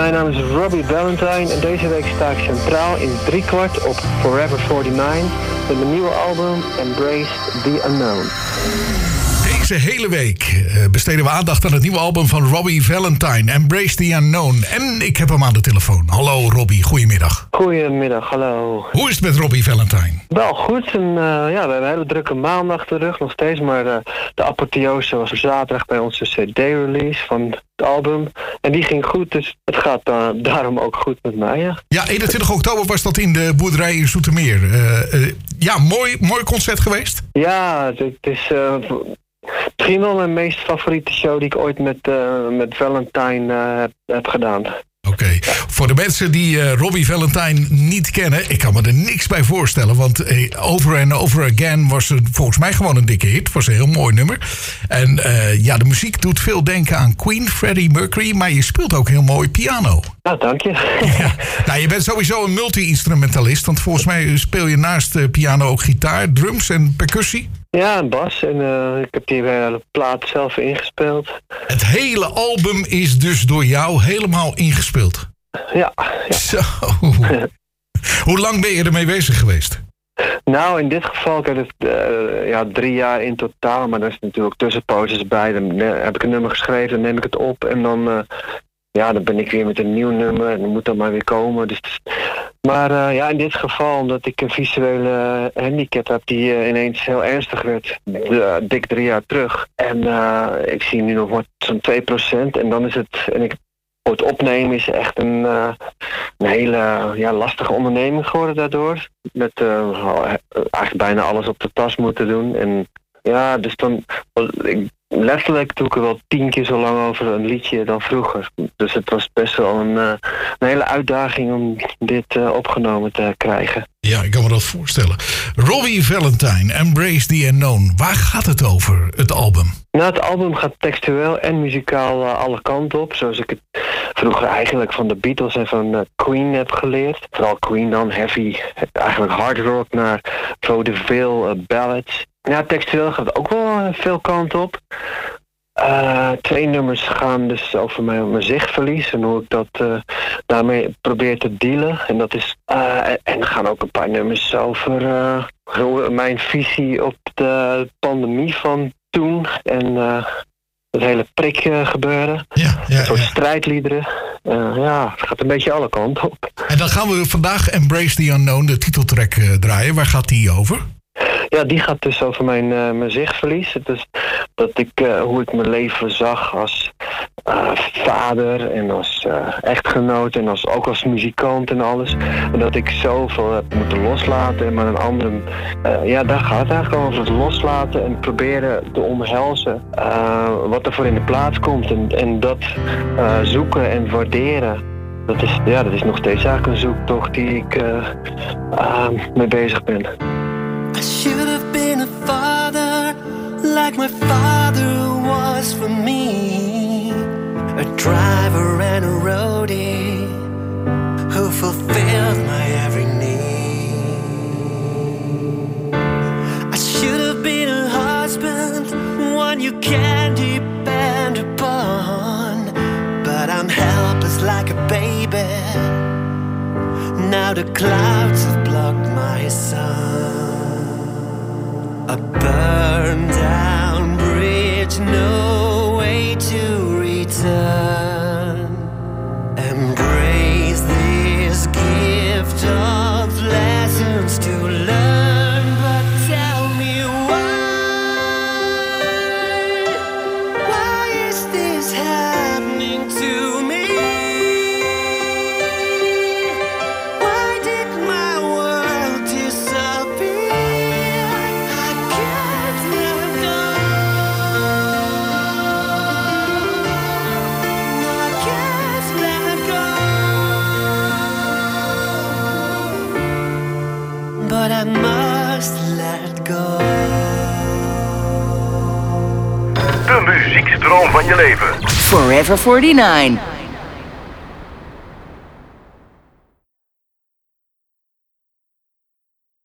mijn naam is Robbie Valentine en deze week sta ik centraal in 3/4 op Forever 49 met mijn nieuwe album Embrace the Unknown. Deze hele week besteden we aandacht aan het nieuwe album van Robbie Valentine, Embrace the Unknown. En ik heb hem aan de telefoon. Hallo Robbie, goedemiddag. Goedemiddag, hallo. Hoe is het met Robbie Valentine? Wel goed, en, we hebben een hele drukke maand achter de rug nog steeds, maar de apotheose was zaterdag bij onze CD-release van het album. En die ging goed, dus het gaat daarom ook goed met mij, ja. Ja, 21 oktober was dat in de boerderij in Zoetermeer. Mooi concert geweest? Ja, het is misschien wel mijn meest favoriete show die ik ooit met Valentine heb gedaan. Oké. Voor de mensen die Robbie Valentine niet kennen, ik kan me er niks bij voorstellen, want Over and Over Again was volgens mij gewoon een dikke hit. Was een heel mooi nummer. En de muziek doet veel denken aan Queen, Freddie Mercury, maar je speelt ook heel mooi piano. Nou, dank je. Ja. Nou, je bent sowieso een multi-instrumentalist, want volgens mij speel je naast piano ook gitaar, drums en percussie. Ja, en bas. En ik heb die hele plaat zelf ingespeeld. Het hele album is dus door jou helemaal ingespeeld? Ja. Zo. Hoe lang ben je ermee bezig geweest? Nou, in dit geval, ik heb het 3 jaar in totaal. Maar er is natuurlijk tussenposes bij. Dan heb ik een nummer geschreven, dan neem ik het op. En dan ben ik weer met een nieuw nummer. En dan moet dat maar weer komen. Dus, maar in dit geval, omdat ik een visuele handicap heb die ineens heel ernstig werd, dik 3 jaar terug. En ik zie nu nog maar zo'n 2%. En dan is het, voor het opnemen is echt een hele lastige onderneming geworden daardoor. Met eigenlijk bijna alles op de tas moeten doen. En ja, dus dan letterlijk doe ik er wel 10 keer zo lang over een liedje dan vroeger. Dus het was best wel een hele uitdaging om dit opgenomen te krijgen. Ja, ik kan me dat voorstellen. Robbie Valentine, Embrace the Unknown. Waar gaat het over, het album? Nou, het album gaat textueel en muzikaal alle kanten op. Zoals ik het vroeger eigenlijk van de Beatles en van Queen heb geleerd. Vooral Queen dan, heavy, eigenlijk hard rock naar vaudeville, ballads. Ja, textueel gaat het ook wel veel kanten op. 2 nummers gaan dus over mijn zichtverlies en hoe ik dat daarmee probeer te dealen. En dat is en er gaan ook een paar nummers over mijn visie op de pandemie van toen en het hele prik gebeuren. Een soort strijdliederen. Het gaat een beetje alle kanten op. En dan gaan we vandaag Embrace the Unknown, de titeltrack, draaien. Waar gaat die over? Ja, die gaat dus over mijn zichtverlies. Het is hoe ik mijn leven zag als vader en als echtgenoot en ook als muzikant en alles. En dat ik zoveel heb moeten loslaten. En maar een andere, daar gaat het eigenlijk over het loslaten en proberen te omhelzen wat er voor in de plaats komt. En dat zoeken en waarderen. Dat is nog steeds eigenlijk een zoektocht die ik mee bezig ben. I should have been a father like my father was for me. A driver and a roadie who fulfilled my every need. I should have been a husband, one you can depend upon. But I'm helpless like a baby. Now the clouds have blocked my sun. A burned down bridge, no way to return. Embrace this gift of lessons to learn. But tell me why is this happening to me? Why did my world disappear? But I must let go. De muziekstroom van je leven. Forever 49.